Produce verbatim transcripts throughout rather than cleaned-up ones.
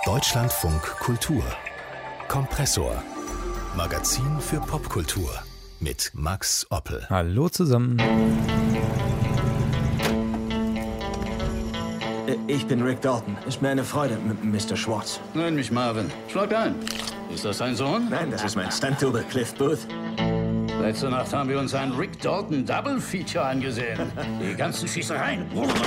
Deutschlandfunk Kultur. Kompressor. Magazin für Popkultur mit Max Oppel. Hallo zusammen. Ich bin Rick Dalton. Ist mir eine Freude, M- Mister Schwartz. Nenn mich Marvin. Schlag ein. Ist das dein Sohn? Nein, das ist mein Stunt-Double, Cliff Booth. Letzte Nacht haben wir uns ein Rick Dalton Double Feature angesehen. Die ganzen Schießereien.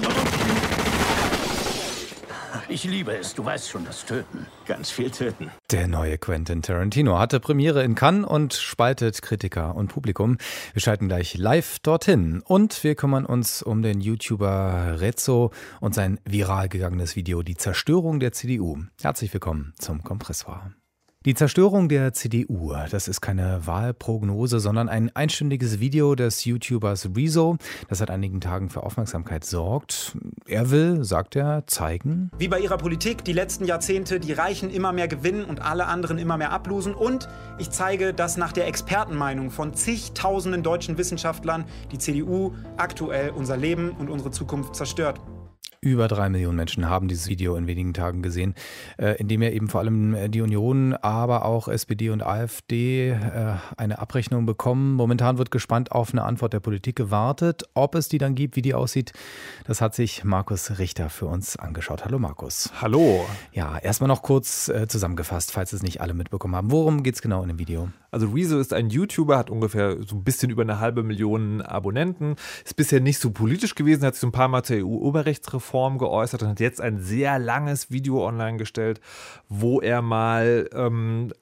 Ich liebe es, du weißt schon, das Töten. Ganz viel töten. Der neue Quentin Tarantino hatte Premiere in Cannes und spaltet Kritiker und Publikum. Wir schalten gleich live dorthin. Und wir kümmern uns um den YouTuber Rezo und sein viral gegangenes Video Die Zerstörung der C D U. Herzlich willkommen zum Kompressor. Die Zerstörung der C D U, das ist keine Wahlprognose, sondern ein einstündiges Video des YouTubers Rezo, das seit einigen Tagen für Aufmerksamkeit sorgt. Er will, sagt er, zeigen: Wie bei ihrer Politik die letzten Jahrzehnte die Reichen immer mehr gewinnen und alle anderen immer mehr ablosen. Und ich zeige, dass nach der Expertenmeinung von zigtausenden deutschen Wissenschaftlern die C D U aktuell unser Leben und unsere Zukunft zerstört. Über drei Millionen Menschen haben dieses Video in wenigen Tagen gesehen, äh, in dem er eben vor allem die Union, aber auch S P D und AfD äh, eine Abrechnung bekommen. Momentan wird gespannt auf eine Antwort der Politik gewartet. Ob es die dann gibt, wie die aussieht, das hat sich Markus Richter für uns angeschaut. Hallo Markus. Hallo. Ja, erstmal noch kurz äh, zusammengefasst, falls es nicht alle mitbekommen haben. Worum geht es genau in dem Video? Also Rezo ist ein YouTuber, hat ungefähr so ein bisschen über eine halbe Million Abonnenten, ist bisher nicht so politisch gewesen, hat sich so ein paar Mal zur E U-Urheberrechtsreform geäußert und hat jetzt ein sehr langes Video online gestellt, wo er mal ähm,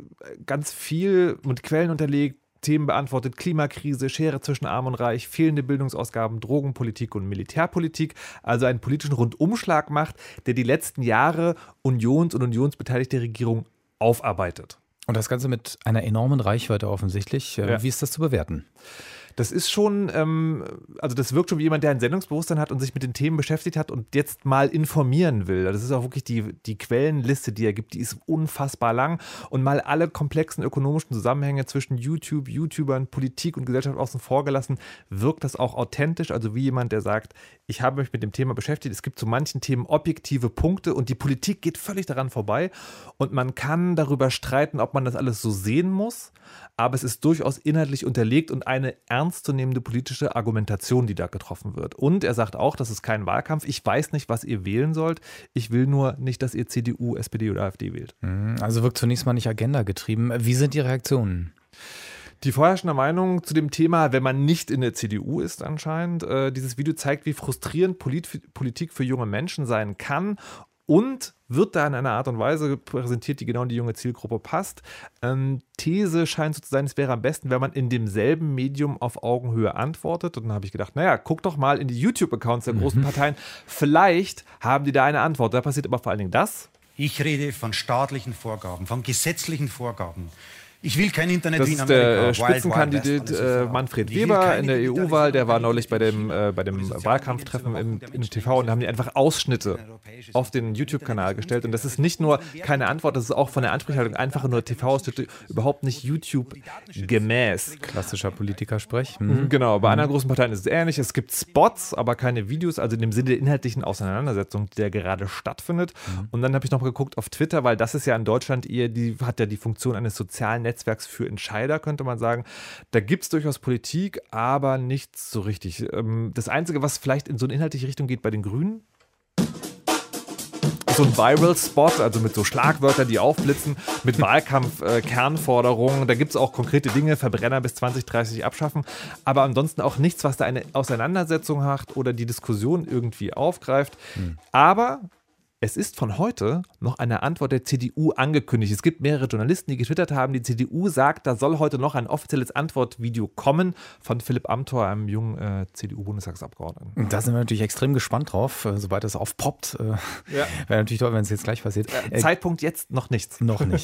ganz viel mit Quellen unterlegt, Themen beantwortet: Klimakrise, Schere zwischen Arm und Reich, fehlende Bildungsausgaben, Drogenpolitik und Militärpolitik. Also einen politischen Rundumschlag macht, der die letzten Jahre Unions- und unionsbeteiligte Regierung aufarbeitet. Und das Ganze mit einer enormen Reichweite offensichtlich. Ja. Wie ist das zu bewerten? Das ist schon, ähm, also das wirkt schon wie jemand, der ein Sendungsbewusstsein hat und sich mit den Themen beschäftigt hat und jetzt mal informieren will. Das ist auch wirklich die, die Quellenliste, die er gibt, die ist unfassbar lang. Und mal alle komplexen ökonomischen Zusammenhänge zwischen YouTube, YouTubern, Politik und Gesellschaft außen vor gelassen, wirkt das auch authentisch. Also wie jemand, der sagt, ich habe mich mit dem Thema beschäftigt. Es gibt zu manchen Themen objektive Punkte und die Politik geht völlig daran vorbei. Und man kann darüber streiten, ob man das alles so sehen muss. Aber es ist durchaus inhaltlich unterlegt und eine ernstzunehmende politische Argumentation, die da getroffen wird. Und er sagt auch, das ist kein Wahlkampf. Ich weiß nicht, was ihr wählen sollt. Ich will nur nicht, dass ihr C D U, S P D oder AfD wählt. Also wirkt zunächst mal nicht agendagetrieben. Wie sind die Reaktionen? Die vorherrschende Meinung zu dem Thema, wenn man nicht in der C D U ist anscheinend, äh, dieses Video zeigt, wie frustrierend Polit- Politik für junge Menschen sein kann. Und wird da in einer Art und Weise präsentiert, die genau in die junge Zielgruppe passt. Ähm, These scheint so zu sein, es wäre am besten, wenn man in demselben Medium auf Augenhöhe antwortet. Und dann habe ich gedacht, naja, guck doch mal in die YouTube-Accounts der großen Parteien. Vielleicht haben die da eine Antwort. Da passiert aber vor allen Dingen das. Ich rede von staatlichen Vorgaben, von gesetzlichen Vorgaben. Ich will kein Internet Das wie in ist Amerika. der Wild, Spitzenkandidat Wild West, äh, Manfred Ich will Weber keine in der E digitale U-Wahl. Der war Sicherheit, neulich bei dem, äh, bei dem sozialen Wahlkampftreffen im, Medien im T V und da haben die einfach Ausschnitte europäisches auf den YouTube-Kanal gestellt. Und das ist nicht nur keine Antwort, das ist auch von der Ansprechhaltung einfach nur T V-Ausschnitte, überhaupt nicht YouTube-gemäß. Klassischer Politikersprech. Mhm. Genau, bei anderen großen Parteien ist es ähnlich. Es gibt Spots, aber keine Videos, also in dem Sinne der inhaltlichen Auseinandersetzung, die da gerade stattfindet. Mhm. Und dann habe ich noch geguckt auf Twitter, weil das ist ja in Deutschland eher, die hat ja die Funktion eines sozialen Netzwerks für Entscheider, könnte man sagen. Da gibt es durchaus Politik, aber nichts so richtig. Das Einzige, was vielleicht in so eine inhaltliche Richtung geht bei den Grünen, so ein Viral-Spot, also mit so Schlagwörtern, die aufblitzen, mit Wahlkampf-Kernforderungen. Äh, da gibt es auch konkrete Dinge, Verbrenner bis zwanzig dreißig abschaffen, aber ansonsten auch nichts, was da eine Auseinandersetzung hat oder die Diskussion irgendwie aufgreift. Hm. Aber es ist von heute noch eine Antwort der C D U angekündigt. Es gibt mehrere Journalisten, die getwittert haben, die C D U sagt, da soll heute noch ein offizielles Antwortvideo kommen von Philipp Amthor, einem jungen äh, C D U-Bundestagsabgeordneten. Da sind wir natürlich extrem gespannt drauf, sobald das aufpoppt. Äh, ja. Wäre natürlich toll, wenn es jetzt gleich passiert. Äh, Zeitpunkt jetzt noch nichts. Noch nicht.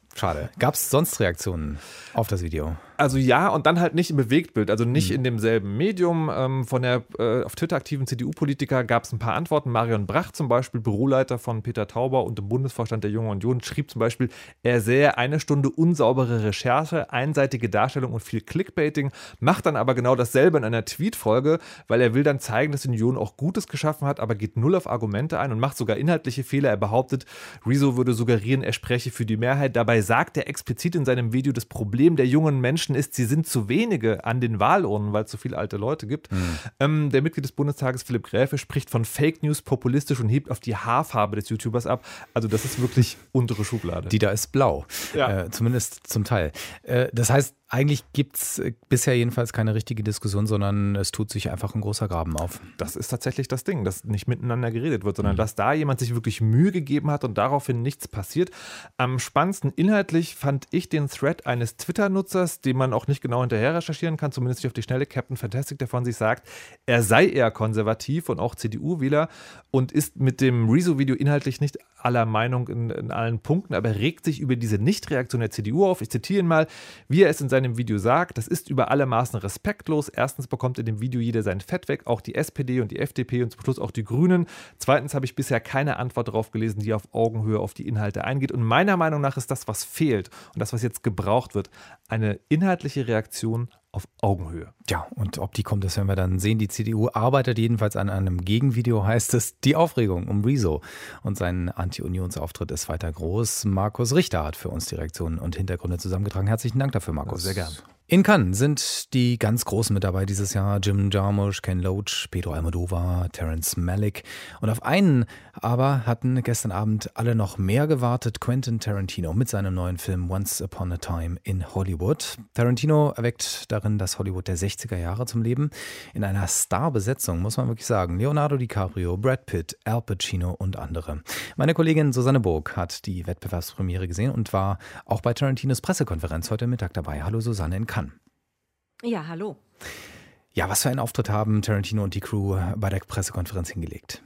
Schade. Gab es sonst Reaktionen auf das Video? Also ja, und dann halt nicht im Bewegtbild, also nicht mhm. in demselben Medium. Ähm, von der äh, auf Twitter aktiven C D U-Politiker gab es ein paar Antworten. Marion Bracht zum Beispiel, Büroleiter von Peter Tauber und im Bundesvorstand der Jungen Union, schrieb zum Beispiel, er sähe eine Stunde unsaubere Recherche, einseitige Darstellung und viel Clickbaiting, macht dann aber genau dasselbe in einer Tweetfolge, weil er will dann zeigen, dass die Union auch Gutes geschaffen hat, aber geht null auf Argumente ein und macht sogar inhaltliche Fehler. Er behauptet, Rezo würde suggerieren, er spreche für die Mehrheit. Dabei sagt er explizit in seinem Video, das Problem der jungen Menschen ist, sie sind zu wenige an den Wahlurnen, weil es so viele alte Leute gibt. Mhm. Ähm, der Mitglied des Bundestages, Philipp Gräfe, spricht von Fake News populistisch und hebt auf die Haarfarbe des YouTubers ab. Also das ist wirklich untere Schublade. Die da ist blau, ja. äh, zumindest zum Teil. Äh, das heißt, eigentlich gibt es bisher jedenfalls keine richtige Diskussion, sondern es tut sich einfach ein großer Graben auf. Das ist tatsächlich das Ding, dass nicht miteinander geredet wird, sondern mhm. dass da jemand sich wirklich Mühe gegeben hat und daraufhin nichts passiert. Am spannendsten inhaltlich fand ich den Thread eines Twitter-Nutzers, den man auch nicht genau hinterher recherchieren kann, zumindest nicht auf die Schnelle, Captain Fantastic, der von sich sagt, er sei eher konservativ und auch C D U-Wähler und ist mit dem Rezo-Video inhaltlich nicht aller Meinung in, in allen Punkten, aber regt sich über diese Nichtreaktion der C D U auf. Ich zitiere ihn mal, wie er es in seinem Video sagt, das ist über alle Maßen respektlos. Erstens bekommt in dem Video jeder sein Fett weg, auch die S P D und die F D P und zum Schluss auch die Grünen. Zweitens habe ich bisher keine Antwort darauf gelesen, die auf Augenhöhe auf die Inhalte eingeht. Und meiner Meinung nach ist das, was fehlt und das, was jetzt gebraucht wird, eine inhaltliche Reaktion auf Augenhöhe. Ja, und ob die kommt, das werden wir dann sehen. Die C D U arbeitet jedenfalls an einem Gegenvideo, heißt es. Die Aufregung um Rezo und seinen Anti-Unionsauftritt ist weiter groß. Markus Richter hat für uns die Reaktionen und Hintergründe zusammengetragen. Herzlichen Dank dafür, Markus. Sehr gern. In Cannes sind die ganz Großen mit dabei dieses Jahr. Jim Jarmusch, Ken Loach, Pedro Almodovar, Terrence Malick. Und auf einen aber hatten gestern Abend alle noch mehr gewartet. Quentin Tarantino mit seinem neuen Film Once Upon a Time in Hollywood. Tarantino erweckt darin das Hollywood der sechziger Jahre zum Leben. In einer Starbesetzung, muss man wirklich sagen. Leonardo DiCaprio, Brad Pitt, Al Pacino und andere. Meine Kollegin Susanne Burg hat die Wettbewerbspremiere gesehen und war auch bei Tarantinos Pressekonferenz heute Mittag dabei. Hallo Susanne in Cannes. Ja, hallo. Ja, was für einen Auftritt haben Tarantino und die Crew bei der Pressekonferenz hingelegt?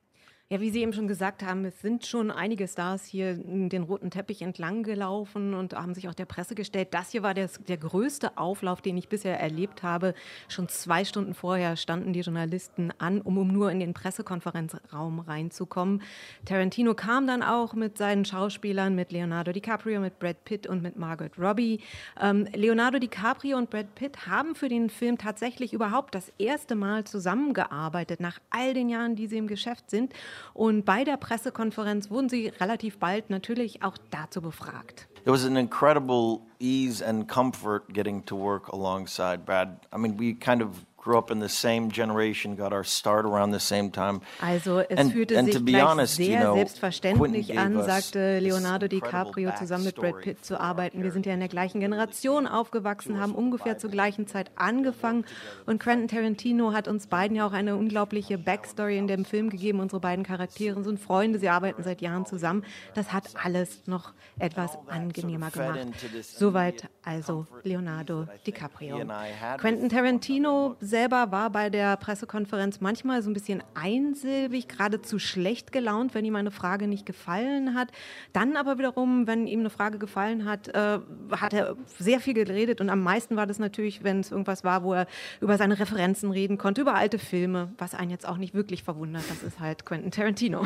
Ja, wie Sie eben schon gesagt haben, es sind schon einige Stars hier den roten Teppich entlang gelaufen und haben sich auch der Presse gestellt. Das hier war der, der größte Auflauf, den ich bisher erlebt habe. Schon zwei Stunden vorher standen die Journalisten an, um, um nur in den Pressekonferenzraum reinzukommen. Tarantino kam dann auch mit seinen Schauspielern, mit Leonardo DiCaprio, mit Brad Pitt und mit Margot Robbie. Ähm, Leonardo DiCaprio und Brad Pitt haben für den Film tatsächlich überhaupt das erste Mal zusammengearbeitet, nach all den Jahren, die sie im Geschäft sind. Und bei der Pressekonferenz wurden sie relativ bald natürlich auch dazu befragt. It was an incredible ease and comfort getting to work alongside Brad. I mean, we kind of grew up in the same generation, got our start around the same time. Also es and, fühlte and sich gleich honest, sehr you know, selbstverständlich an, sagte Leonardo DiCaprio, zusammen mit Brad Pitt zu arbeiten. Wir sind ja in der gleichen Generation aufgewachsen, haben ungefähr zur gleichen Zeit angefangen. Und Quentin Tarantino hat uns beiden ja auch eine unglaubliche Backstory in dem Film gegeben. Unsere beiden Charaktere sind Freunde, sie arbeiten seit Jahren zusammen. Das hat alles noch etwas angenehmer gemacht. Soweit also Leonardo DiCaprio. Quentin Tarantino selber war bei der Pressekonferenz manchmal so ein bisschen einsilbig, geradezu schlecht gelaunt, wenn ihm eine Frage nicht gefallen hat. Dann aber wiederum, wenn ihm eine Frage gefallen hat, äh, hat er sehr viel geredet und am meisten war das natürlich, wenn es irgendwas war, wo er über seine Referenzen reden konnte, über alte Filme, was einen jetzt auch nicht wirklich verwundert. Das ist halt Quentin Tarantino.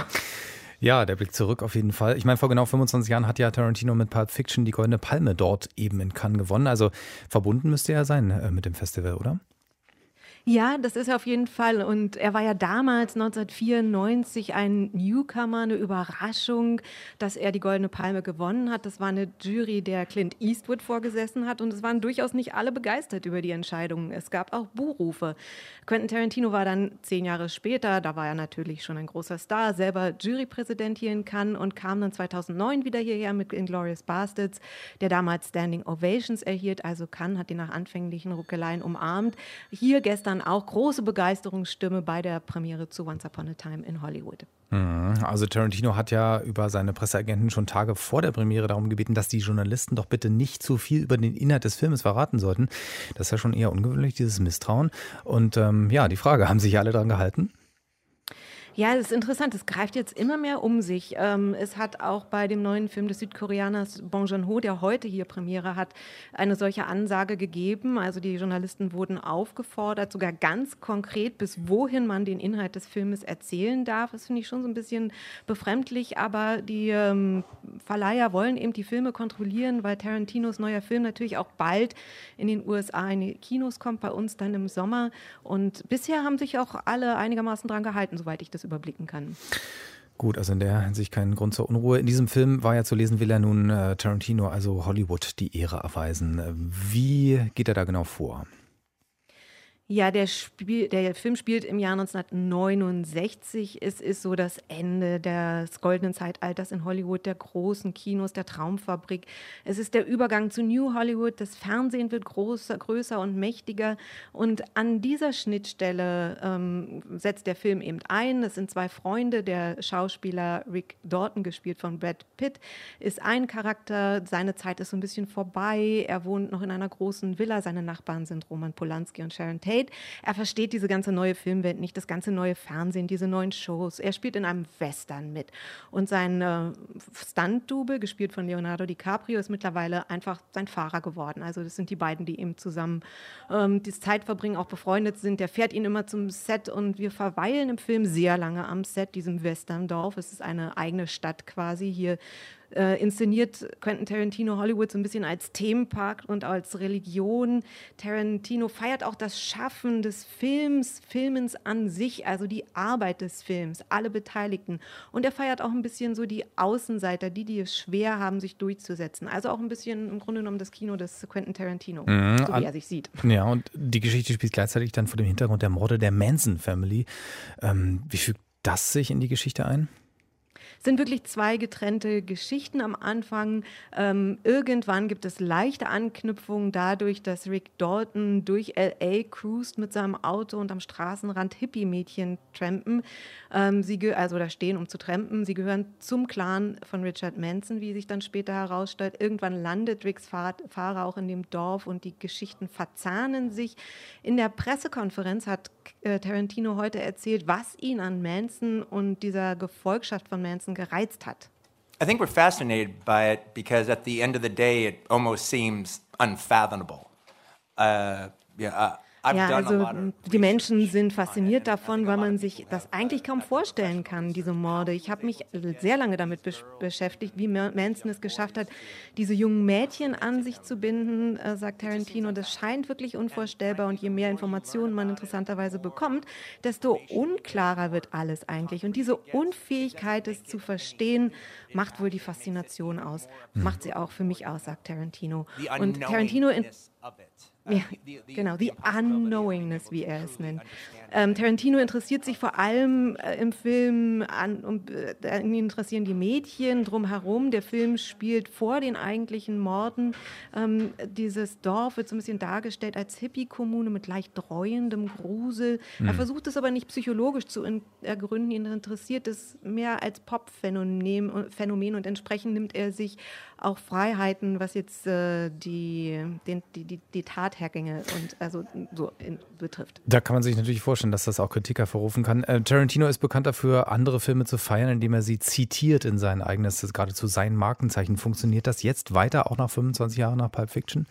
Ja, der Blick zurück auf jeden Fall. Ich meine, vor genau fünfundzwanzig Jahren hat ja Tarantino mit Pulp Fiction die Goldene Palme dort eben in Cannes gewonnen. Also verbunden müsste er sein äh, mit dem Festival, oder? Ja, das ist er auf jeden Fall. Und er war ja damals neunzehnhundertvierundneunzig ein Newcomer, eine Überraschung, dass er die Goldene Palme gewonnen hat. Das war eine Jury, der Clint Eastwood vorgesessen hat. Und es waren durchaus nicht alle begeistert über die Entscheidung. Es gab auch Buhrufe. Quentin Tarantino war dann zehn Jahre später, da war er natürlich schon ein großer Star, selber Jurypräsident hier in Cannes und kam dann zweitausendneun wieder hierher mit Inglourious Basterds, der damals Standing Ovations erhielt. Also Cannes hat ihn nach anfänglichen Ruckeleien umarmt. Hier gestern auch große Begeisterungsstimme bei der Premiere zu Once Upon a Time in Hollywood. Also Tarantino hat ja über seine Presseagenten schon Tage vor der Premiere darum gebeten, dass die Journalisten doch bitte nicht zu viel über den Inhalt des Filmes verraten sollten. Das ist ja schon eher ungewöhnlich, dieses Misstrauen. Und ähm, ja, die Frage, haben sich alle daran gehalten? Ja, das ist interessant. Es greift jetzt immer mehr um sich. Ähm, es hat auch bei dem neuen Film des Südkoreaners Bong Joon-ho, der heute hier Premiere hat, eine solche Ansage gegeben. Also die Journalisten wurden aufgefordert, sogar ganz konkret, bis wohin man den Inhalt des Filmes erzählen darf. Das finde ich schon so ein bisschen befremdlich, aber die ähm, Verleiher wollen eben die Filme kontrollieren, weil Tarantinos neuer Film natürlich auch bald in den U S A in die Kinos kommt, bei uns dann im Sommer. Und bisher haben sich auch alle einigermaßen dran gehalten, soweit ich das überblicken kann. Gut, also in der Hinsicht kein Grund zur Unruhe. In diesem Film war ja zu lesen, will er nun äh, Tarantino, also Hollywood, die Ehre erweisen. Wie geht er da genau vor? Ja, der, Spiel, der Film spielt im Jahr neunzehnhundertneunundsechzig. Es ist so das Ende des goldenen Zeitalters in Hollywood, der großen Kinos, der Traumfabrik. Es ist der Übergang zu New Hollywood. Das Fernsehen wird größer, größer und mächtiger. Und an dieser Schnittstelle ähm, setzt der Film eben ein. Es sind zwei Freunde. Der Schauspieler Rick Dalton, gespielt von Brad Pitt, ist ein Charakter. Seine Zeit ist so ein bisschen vorbei. Er wohnt noch in einer großen Villa. Seine Nachbarn sind Roman Polanski und Sharon Tate. Er versteht diese ganze neue Filmwelt nicht, das ganze neue Fernsehen, diese neuen Shows. Er spielt in einem Western mit. Und sein äh, Stunt-Double, gespielt von Leonardo DiCaprio, ist mittlerweile einfach sein Fahrer geworden. Also das sind die beiden, die eben zusammen ähm, die Zeit verbringen, auch befreundet sind. Der fährt ihn immer zum Set und wir verweilen im Film sehr lange am Set, diesem Westerndorf. Es ist eine eigene Stadt quasi hier. Äh, inszeniert Quentin Tarantino Hollywood so ein bisschen als Themenpark und als Religion. Tarantino feiert auch das Schaffen des Films, Filmens an sich, also die Arbeit des Films, alle Beteiligten. Und er feiert auch ein bisschen so die Außenseiter, die, die es schwer haben, sich durchzusetzen. Also auch ein bisschen im Grunde genommen das Kino des Quentin Tarantino, mhm, so wie er sich sieht. Ja, und die Geschichte spielt gleichzeitig dann vor dem Hintergrund der Morde der Manson Family. Ähm, wie fügt das sich in die Geschichte ein? Sind wirklich zwei getrennte Geschichten am Anfang. Ähm, irgendwann gibt es leichte Anknüpfungen dadurch, dass Rick Dalton durch L A cruist mit seinem Auto und am Straßenrand Hippie-Mädchen trampen. Ähm, sie ge- also da stehen, um zu trampen. Sie gehören zum Clan von Richard Manson, wie sich dann später herausstellt. Irgendwann landet Ricks Fahr- Fahrer auch in dem Dorf und die Geschichten verzahnen sich. In der Pressekonferenz hat äh, Tarantino heute erzählt, was ihn an Manson und dieser Gefolgschaft von Manson gereizt hat. I think we're fascinated by it because at the end of the day it almost seems unfathomable. Uh, yeah, uh, Ja, also die Menschen sind fasziniert davon, weil man sich das eigentlich kaum vorstellen kann, diese Morde. Ich habe mich sehr lange damit besch- beschäftigt, wie Manson es geschafft hat, diese jungen Mädchen an sich zu binden, äh, sagt Tarantino. Das scheint wirklich unvorstellbar und je mehr Informationen man interessanterweise bekommt, desto unklarer wird alles eigentlich. Und diese Unfähigkeit, es zu verstehen, macht wohl die Faszination aus. Macht sie auch für mich aus, sagt Tarantino. Und Tarantino in Ja, genau, the unknowingness, wie er es nennt. Ähm, Tarantino interessiert sich vor allem äh, im Film an, um, äh, ihn interessieren die Mädchen drumherum. Der Film spielt vor den eigentlichen Morden. Ähm, dieses Dorf wird so ein bisschen dargestellt als Hippie-Kommune mit leicht dreuendem Grusel. Mhm. Er versucht es aber nicht psychologisch zu in, ergründen. Ihn interessiert es mehr als Pop-Phänomen Phänomen, und entsprechend nimmt er sich auch Freiheiten, was jetzt äh, die, den, die, die, die Tathergänge und also so in, betrifft. Da kann man sich natürlich vorstellen, dass das auch Kritik hervorrufen kann. Äh, Tarantino ist bekannt dafür, andere Filme zu feiern, indem er sie zitiert in sein eigenes, das ist geradezu sein Markenzeichen. Funktioniert das jetzt weiter, auch nach fünfundzwanzig Jahren nach Pulp Fiction?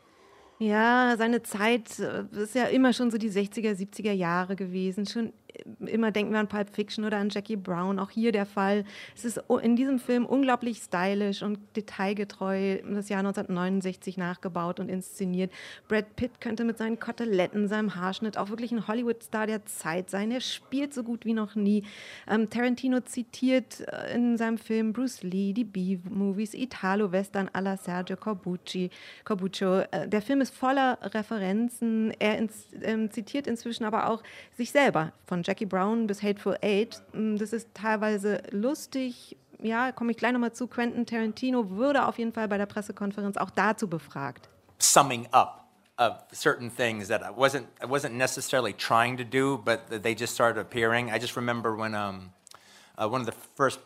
Ja, seine Zeit ist ja immer schon so die sechziger, siebziger Jahre gewesen. Schon immer denken wir an Pulp Fiction oder an Jackie Brown. Auch hier der Fall. Es ist in diesem Film unglaublich stylisch und detailgetreu das Jahr neunzehnhundertneunundsechzig nachgebaut und inszeniert. Brad Pitt könnte mit seinen Koteletten, seinem Haarschnitt auch wirklich ein Hollywood-Star der Zeit sein. Er spielt so gut wie noch nie. Ähm, Tarantino zitiert in seinem Film Bruce Lee, die B-Movies, Italo-Western à la Sergio Corbucci, Corbuccio. Äh, der Film ist voller Referenzen. Er ins, ähm, zitiert inzwischen aber auch sich selber, von Jackie Brown bis Hateful Eight. Das ist teilweise lustig. Ja, komme ich gleich nochmal zu. Quentin Tarantino würde auf jeden Fall bei der Pressekonferenz auch dazu befragt. Summing up of certain things that I wasn't I wasn't necessarily trying to do, but they just started appearing. I just remember when um, uh, one of the first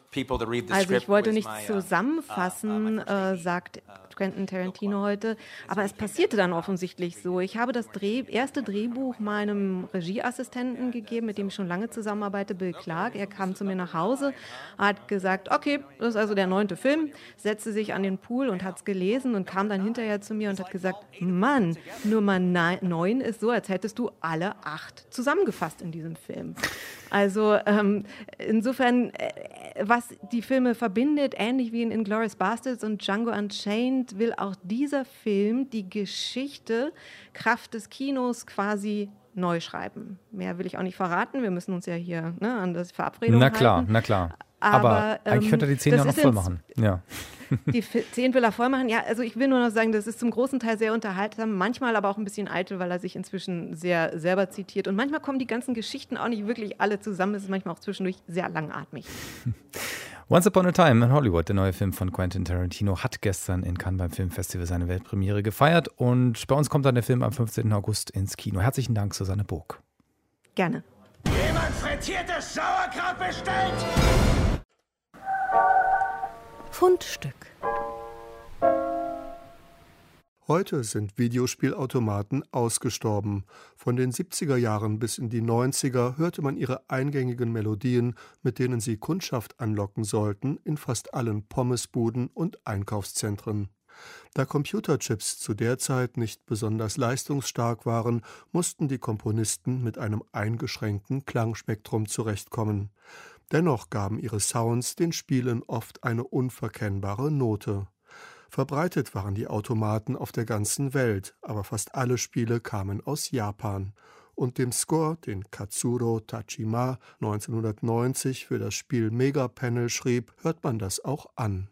people to read the Also script ich wollte was nicht my, uh, zusammenfassen, äh, sagt Quentin Tarantino heute, aber es passierte dann offensichtlich so. Ich habe das Dreh, erste Drehbuch meinem Regieassistenten gegeben, mit dem ich schon lange zusammenarbeite, Bill Clark. Er kam zu mir nach Hause, hat gesagt, okay, das ist also der neunte Film, setzte sich an den Pool und hat es gelesen und kam dann hinterher zu mir und hat gesagt, Mann, Nummer neun ist so, als hättest du alle acht zusammengefasst in diesem Film. Also ähm, insofern, äh, was die Filme verbindet, ähnlich wie in Inglourious Basterds und Django Unchained, will auch dieser Film die Geschichte Kraft des Kinos quasi neu schreiben. Mehr will ich auch nicht verraten, wir müssen uns ja hier ne, an das Verabredung Na klar, halten. na klar. Aber, Aber eigentlich ähm, könnte er die zehn ja noch voll machen. Ja. Die zehn will er voll machen. Ja, also ich will nur noch sagen, das ist zum großen Teil sehr unterhaltsam, manchmal aber auch ein bisschen eitel, weil er sich inzwischen sehr selber zitiert. Und manchmal kommen die ganzen Geschichten auch nicht wirklich alle zusammen. Es ist manchmal auch zwischendurch sehr langatmig. Once Upon a Time in Hollywood, der neue Film von Quentin Tarantino, hat gestern in Cannes beim Filmfestival seine Weltpremiere gefeiert. Und bei uns kommt dann der Film am fünfzehnten August ins Kino. Herzlichen Dank, Susanne Burg. Gerne. Jemand frittiertes Sauerkraut bestellt? Fundstück. Heute sind Videospielautomaten ausgestorben. Von den siebziger Jahren bis in die neunziger hörte man ihre eingängigen Melodien, mit denen sie Kundschaft anlocken sollten, in fast allen Pommesbuden und Einkaufszentren. Da Computerchips zu der Zeit nicht besonders leistungsstark waren, mussten die Komponisten mit einem eingeschränkten Klangspektrum zurechtkommen. Dennoch gaben ihre Sounds den Spielen oft eine unverkennbare Note. Verbreitet waren die Automaten auf der ganzen Welt, aber fast alle Spiele kamen aus Japan. Und dem Score, den Katsuro Tajima neunzehnhundertneunzig für das Spiel Mega Panel schrieb, hört man das auch an.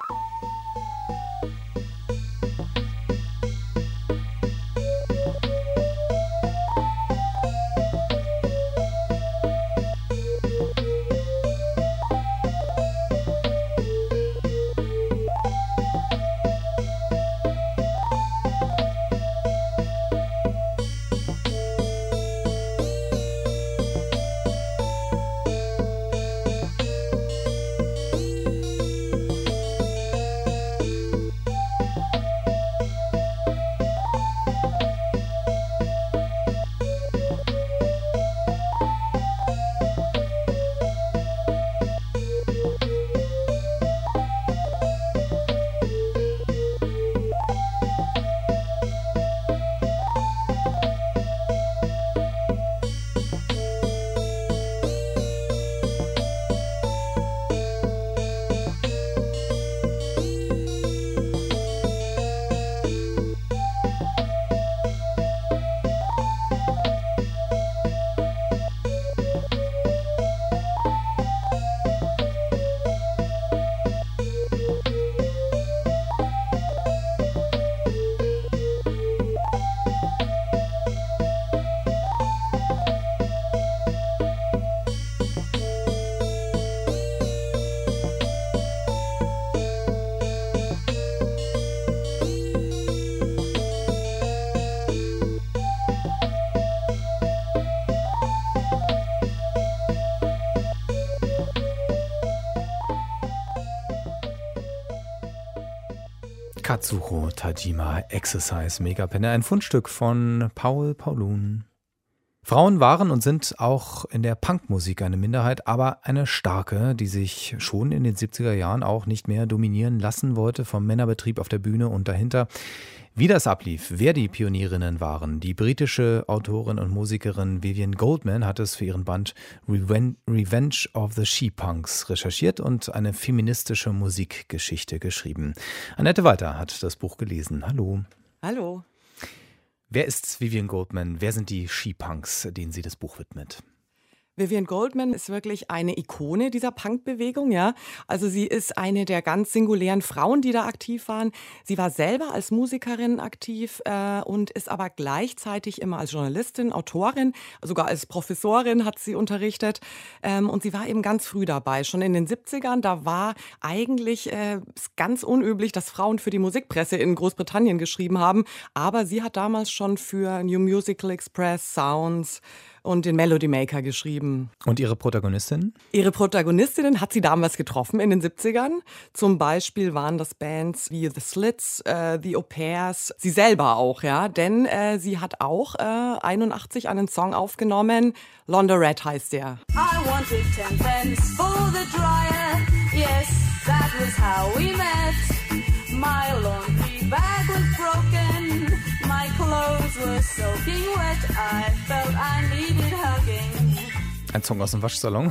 Katsuro Tajima, Exercise Mega Panel, ein Fundstück von Paul Paulun. Frauen waren und sind auch in der Punkmusik eine Minderheit, aber eine starke, die sich schon in den siebziger Jahren auch nicht mehr dominieren lassen wollte vom Männerbetrieb auf der Bühne und dahinter. Wie das ablief, wer die Pionierinnen waren, die britische Autorin und Musikerin Vivian Goldman hat es für ihren Band Reven- Revenge of the She-Punks recherchiert und eine feministische Musikgeschichte geschrieben. Annette Walter hat das Buch gelesen. Hallo. Hallo. Wer ist Vivian Goldman? Wer sind die She-Punks, denen sie das Buch widmet? Vivian Goldman ist wirklich eine Ikone dieser Punkbewegung, ja. Also sie ist eine der ganz singulären Frauen, die da aktiv waren. Sie war selber als Musikerin aktiv äh, und ist aber gleichzeitig immer als Journalistin, Autorin, sogar als Professorin hat sie unterrichtet. Ähm, und sie war eben ganz früh dabei, schon in den siebzigern. Da war eigentlich äh, ganz unüblich, dass Frauen für die Musikpresse in Großbritannien geschrieben haben. Aber sie hat damals schon für New Musical Express, Sounds und den Melody Maker geschrieben. Und Ihre Protagonistin? Ihre Protagonistinnen hat sie damals getroffen in den siebzigern. Zum Beispiel waren das Bands wie The Slits, äh, The Au Pairs, sie selber auch, ja. Denn äh, sie hat auch äh, einundachtzig einen Song aufgenommen, Laundrette heißt der. I wanted ten pence for the dryer, yes, that was how we met. My laundry bag was broken, my clothes were soaking wet, I felt I needed hugging. Ein Song aus dem Waschsalon.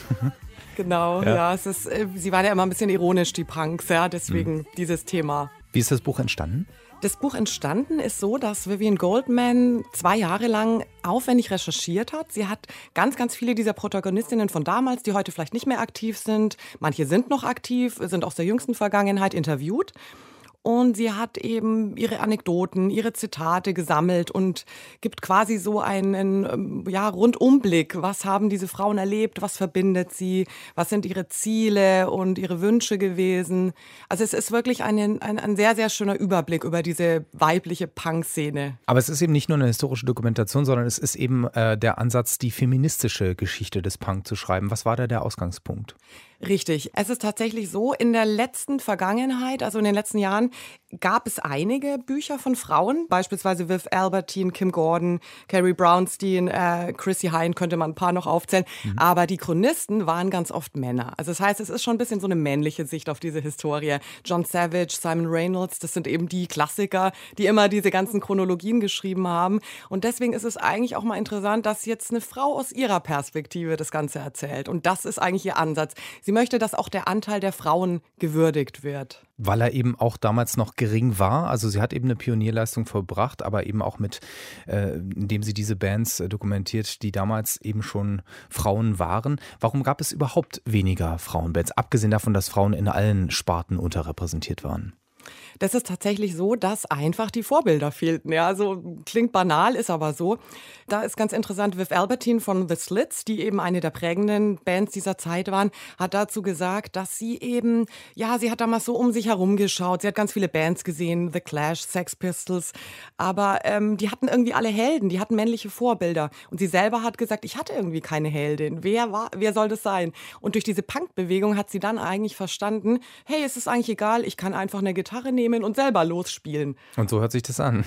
Genau, ja, ja es ist, sie waren ja immer ein bisschen ironisch, die Punks, ja, deswegen mhm. dieses Thema. Wie ist das Buch entstanden? Das Buch entstanden ist so, dass Vivien Goldman zwei Jahre lang aufwendig recherchiert hat. Sie hat ganz, ganz viele dieser Protagonistinnen von damals, die heute vielleicht nicht mehr aktiv sind, manche sind noch aktiv, sind aus der jüngsten Vergangenheit interviewt. Und sie hat eben ihre Anekdoten, ihre Zitate gesammelt und gibt quasi so einen ja, Rundumblick. Was haben diese Frauen erlebt? Was verbindet sie? Was sind ihre Ziele und ihre Wünsche gewesen? Also es ist wirklich ein, ein, ein sehr, sehr schöner Überblick über diese weibliche Punk-Szene. Aber es ist eben nicht nur eine historische Dokumentation, sondern es ist eben äh, der Ansatz, die feministische Geschichte des Punk zu schreiben. Was war da der Ausgangspunkt? Richtig. Es ist tatsächlich so, in der letzten Vergangenheit, also in den letzten Jahren, gab es einige Bücher von Frauen, beispielsweise Viv Albertine, Kim Gordon, Carrie Brownstein, äh, Chrissy Hine, könnte man ein paar noch aufzählen. Mhm. Aber die Chronisten waren ganz oft Männer. Also das heißt, es ist schon ein bisschen so eine männliche Sicht auf diese Historie. John Savage, Simon Reynolds, das sind eben die Klassiker, die immer diese ganzen Chronologien geschrieben haben. Und deswegen ist es eigentlich auch mal interessant, dass jetzt eine Frau aus ihrer Perspektive das Ganze erzählt. Und das ist eigentlich ihr Ansatz. Sie möchte, dass auch der Anteil der Frauen gewürdigt wird. Weil er eben auch damals noch gering war. Also sie hat eben eine Pionierleistung vollbracht, aber eben auch mit, äh, indem sie diese Bands äh, dokumentiert, die damals eben schon Frauen waren. Warum gab es überhaupt weniger Frauenbands, abgesehen davon, dass Frauen in allen Sparten unterrepräsentiert waren? Das ist tatsächlich so, dass einfach die Vorbilder fehlten. Ja, also klingt banal, ist aber so. Da ist ganz interessant, Viv Albertine von The Slits, die eben eine der prägenden Bands dieser Zeit waren, hat dazu gesagt, dass sie eben, ja, sie hat damals so um sich herum geschaut. Sie hat ganz viele Bands gesehen, The Clash, Sex Pistols, aber ähm, die hatten irgendwie alle Helden, die hatten männliche Vorbilder. Und sie selber hat gesagt, ich hatte irgendwie keine Heldin. Wer war, wer soll das sein? Und durch diese Punk-Bewegung hat sie dann eigentlich verstanden, hey, es ist eigentlich egal, ich kann einfach eine Gitarre nehmen und selber losspielen. Und so hört sich das an.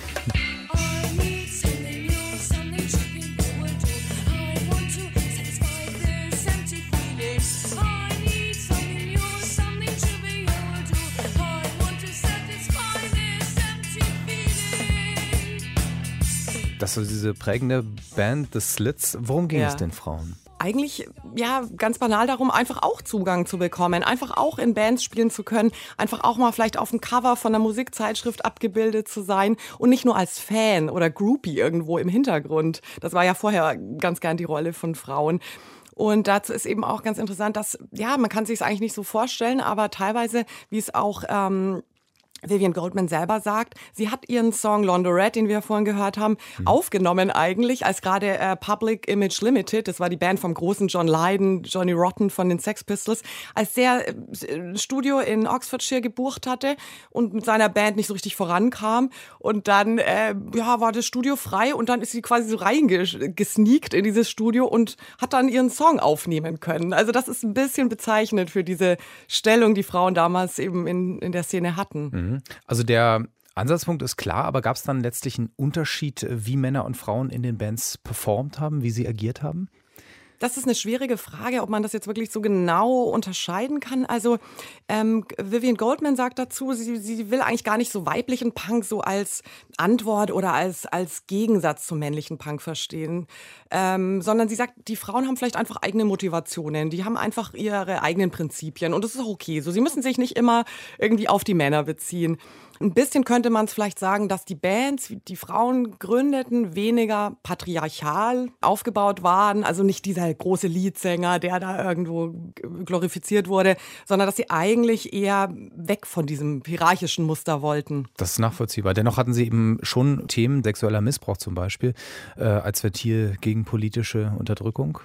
Das ist diese prägende Band, The Slits. Worum ging ja. es den Frauen? Eigentlich, ja, ganz banal darum, einfach auch Zugang zu bekommen, einfach auch in Bands spielen zu können, einfach auch mal vielleicht auf dem Cover von einer Musikzeitschrift abgebildet zu sein und nicht nur als Fan oder Groupie irgendwo im Hintergrund. Das war ja vorher ganz gern die Rolle von Frauen. Und dazu ist eben auch ganz interessant, dass, ja, man kann sich es eigentlich nicht so vorstellen, aber teilweise, wie es auch ähm, Vivien Goldman selber sagt, sie hat ihren Song Laundrette, den wir vorhin gehört haben, mhm. aufgenommen eigentlich, als gerade äh, Public Image Limited, das war die Band vom großen John Lydon, Johnny Rotten von den Sex Pistols, als der äh, Studio in Oxfordshire gebucht hatte und mit seiner Band nicht so richtig vorankam. Und dann äh, ja, war das Studio frei und dann ist sie quasi so reingesneakt in dieses Studio und hat dann ihren Song aufnehmen können. Also das ist ein bisschen bezeichnend für diese Stellung, die Frauen damals eben in, in der Szene hatten. Mhm. Also der Ansatzpunkt ist klar, aber gab es dann letztlich einen Unterschied, wie Männer und Frauen in den Bands performt haben, wie sie agiert haben? Das ist eine schwierige Frage, ob man das jetzt wirklich so genau unterscheiden kann. Also ähm, Vivien Goldman sagt dazu, sie, sie will eigentlich gar nicht so weiblichen Punk so als Antwort oder als, als Gegensatz zum männlichen Punk verstehen, ähm, sondern sie sagt, die Frauen haben vielleicht einfach eigene Motivationen, die haben einfach ihre eigenen Prinzipien und das ist auch okay so. Sie müssen sich nicht immer irgendwie auf die Männer beziehen. Ein bisschen könnte man es vielleicht sagen, dass die Bands, die Frauen gründeten, weniger patriarchal aufgebaut waren. Also nicht dieser große Leadsänger, der da irgendwo glorifiziert wurde, sondern dass sie eigentlich eher weg von diesem hierarchischen Muster wollten. Das ist nachvollziehbar. Dennoch hatten sie eben schon Themen, sexueller Missbrauch zum Beispiel, äh, als Ventil gegen politische Unterdrückung.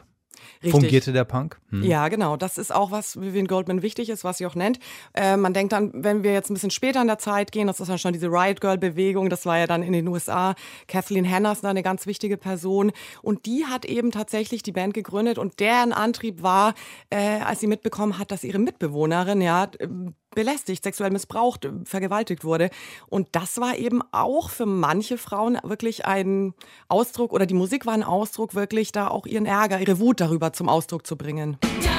Richtig. Fungierte der Punk? Hm. Ja, genau. Das ist auch, was Vivian Goldman wichtig ist, was sie auch nennt. Äh, man denkt dann, wenn wir jetzt ein bisschen später in der Zeit gehen, das ist ja schon diese Riot Girl-Bewegung, das war ja dann in den U S A. Kathleen Hanna ist da eine ganz wichtige Person. Und die hat eben tatsächlich die Band gegründet und deren Antrieb war, äh, als sie mitbekommen hat, dass ihre Mitbewohnerin ja belästigt, sexuell missbraucht, vergewaltigt wurde. Und das war eben auch für manche Frauen wirklich ein Ausdruck, oder die Musik war ein Ausdruck, wirklich da auch ihren Ärger, ihre Wut darüber zum Ausdruck zu bringen.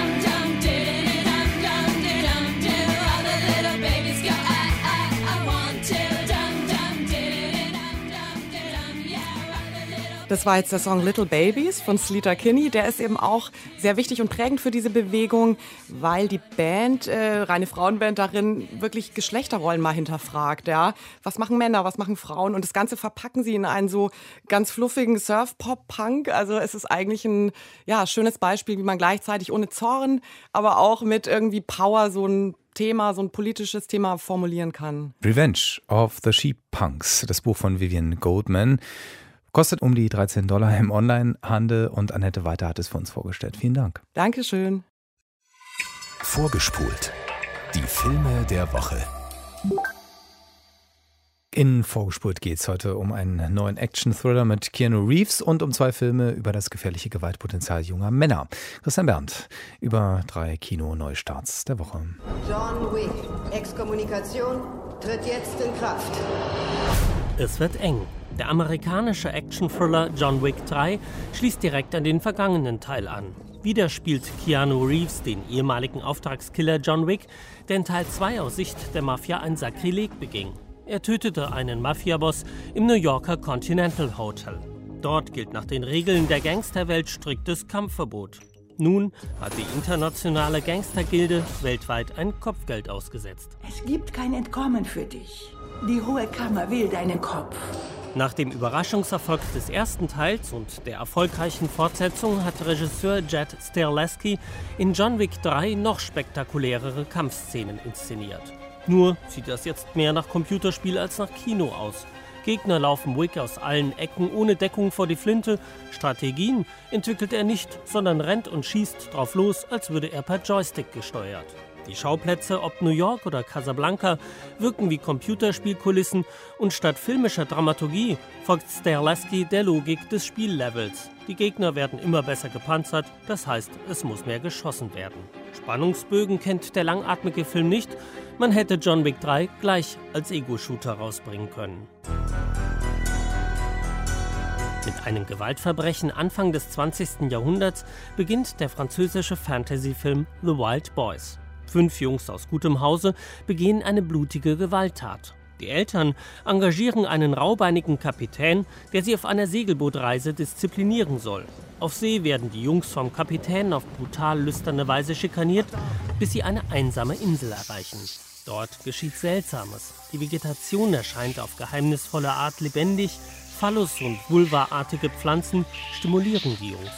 Das war jetzt der Song Little Babies von Sleater Kinney. Der ist eben auch sehr wichtig und prägend für diese Bewegung, weil die Band, äh, reine Frauenband, darin wirklich Geschlechterrollen mal hinterfragt. Ja? Was machen Männer, was machen Frauen? Und das Ganze verpacken sie in einen so ganz fluffigen Surf-Pop-Punk. Also es ist eigentlich ein ja, schönes Beispiel, wie man gleichzeitig ohne Zorn, aber auch mit irgendwie Power so ein Thema, so ein politisches Thema formulieren kann. Revenge of the Sheep Punks, das Buch von Vivian Goldman. Kostet um die dreizehn Dollar im Onlinehandel und Annette Weiter hat es für uns vorgestellt. Vielen Dank. Dankeschön. Vorgespult. Die Filme der Woche. In Vorgespult geht es heute um einen neuen Action-Thriller mit Keanu Reeves und um zwei Filme über das gefährliche Gewaltpotenzial junger Männer. Christian Berndt über drei Kino-Neustarts der Woche. John Wick, Exkommunikation, tritt jetzt in Kraft. Es wird eng. Der amerikanische Action-Thriller John Wick drei schließt direkt an den vergangenen Teil an. Wieder spielt Keanu Reeves den ehemaligen Auftragskiller John Wick, der in Teil zwei aus Sicht der Mafia ein Sakrileg beging. Er tötete einen Mafiaboss im New Yorker Continental Hotel. Dort gilt nach den Regeln der Gangsterwelt striktes Kampfverbot. Nun hat die internationale Gangstergilde weltweit ein Kopfgeld ausgesetzt. Es gibt kein Entkommen für dich. Die Hohe Kammer will deinen Kopf. Nach dem Überraschungserfolg des ersten Teils und der erfolgreichen Fortsetzung hat Regisseur Jed Sterlesky in John Wick drei noch spektakulärere Kampfszenen inszeniert. Nur sieht das jetzt mehr nach Computerspiel als nach Kino aus. Gegner laufen Wick aus allen Ecken ohne Deckung vor die Flinte. Strategien entwickelt er nicht, sondern rennt und schießt drauf los, als würde er per Joystick gesteuert. Die Schauplätze, ob New York oder Casablanca, wirken wie Computerspielkulissen und statt filmischer Dramaturgie folgt Sterlesky der Logik des Spiellevels. Die Gegner werden immer besser gepanzert, das heißt, es muss mehr geschossen werden. Spannungsbögen kennt der langatmige Film nicht, man hätte John Wick drei gleich als Ego-Shooter rausbringen können. Mit einem Gewaltverbrechen Anfang des zwanzigsten Jahrhunderts beginnt der französische Fantasy-Film The Wild Boys. Fünf Jungs aus gutem Hause begehen eine blutige Gewalttat. Die Eltern engagieren einen raubeinigen Kapitän, der sie auf einer Segelbootreise disziplinieren soll. Auf See werden die Jungs vom Kapitän auf brutal lüsterne Weise schikaniert, bis sie eine einsame Insel erreichen. Dort geschieht Seltsames. Die Vegetation erscheint auf geheimnisvolle Art lebendig, Phallus- und Vulva-artige Pflanzen stimulieren die Jungs.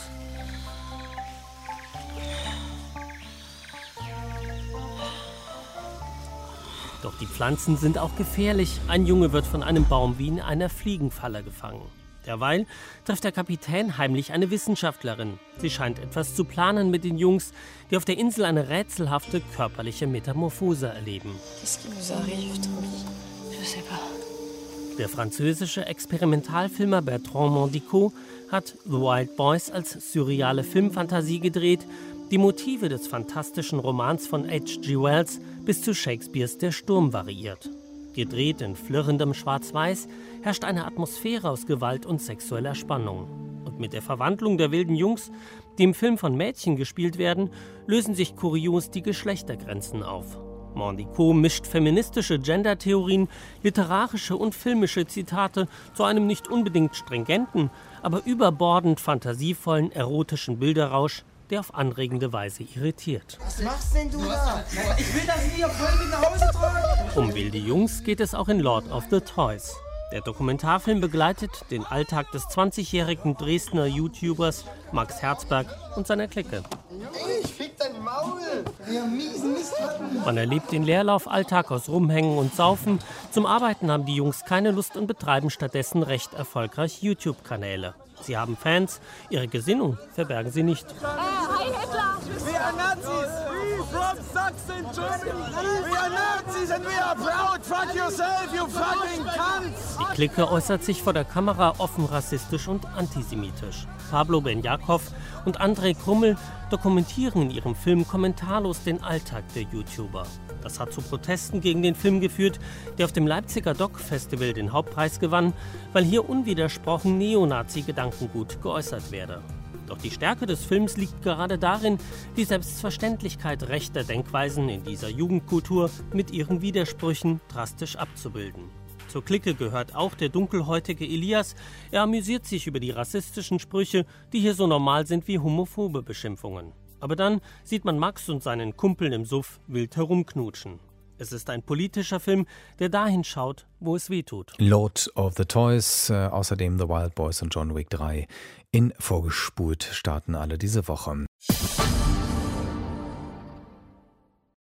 Doch die Pflanzen sind auch gefährlich. Ein Junge wird von einem Baum wie in einer Fliegenfalle gefangen. Derweil trifft der Kapitän heimlich eine Wissenschaftlerin. Sie scheint etwas zu planen mit den Jungs, die auf der Insel eine rätselhafte körperliche Metamorphose erleben. Der französische Experimentalfilmer Bertrand Mandico hat The Wild Boys als surreale Filmfantasie gedreht, die Motive des fantastischen Romans von H G Wells bis zu Shakespeares Der Sturm variiert. Gedreht in flirrendem Schwarz-Weiß herrscht eine Atmosphäre aus Gewalt und sexueller Spannung. Und mit der Verwandlung der wilden Jungs, die im Film von Mädchen gespielt werden, lösen sich kurios die Geschlechtergrenzen auf. Mandico mischt feministische Gender-Theorien, literarische und filmische Zitate zu einem nicht unbedingt stringenten, aber überbordend fantasievollen erotischen Bilderrausch, der auf anregende Weise irritiert. Was machst denn du da? Ich will das hier voll mit nach Hause tragen. Um wilde Jungs geht es auch in Lord of the Toys. Der Dokumentarfilm begleitet den Alltag des zwanzigjährigen Dresdner YouTubers Max Herzberg und seiner Clique. Ich fick dein Maul, ihr miesen Mistlappen. Man erlebt den Leerlaufalltag aus Rumhängen und Saufen. Zum Arbeiten haben die Jungs keine Lust und betreiben stattdessen recht erfolgreich YouTube-Kanäle. Sie haben Fans, ihre Gesinnung verbergen sie nicht. Ah, hi Hitler! We are Nazis! We from Sachsen, Germany! We are Nazis and we are proud! Fuck yourself, you fucking cunts! Die Clique äußert sich vor der Kamera offen rassistisch und antisemitisch. Pablo Benjakov und André Krummel dokumentieren in ihrem Film kommentarlos den Alltag der YouTuber. Das hat zu Protesten gegen den Film geführt, der auf dem Leipziger Doc-Festival den Hauptpreis gewann, weil hier unwidersprochen Neonazi-Gedankengut geäußert werde. Doch die Stärke des Films liegt gerade darin, die Selbstverständlichkeit rechter Denkweisen in dieser Jugendkultur mit ihren Widersprüchen drastisch abzubilden. Zur Clique gehört auch der dunkelhäutige Elias. Er amüsiert sich über die rassistischen Sprüche, die hier so normal sind wie homophobe Beschimpfungen. Aber dann sieht man Max und seinen Kumpeln im Suff wild herumknutschen. Es ist ein politischer Film, der dahin schaut, wo es weh tut. Lord of the Toys, äh, außerdem The Wild Boys und John Wick drei in Vorgespult starten alle diese Woche.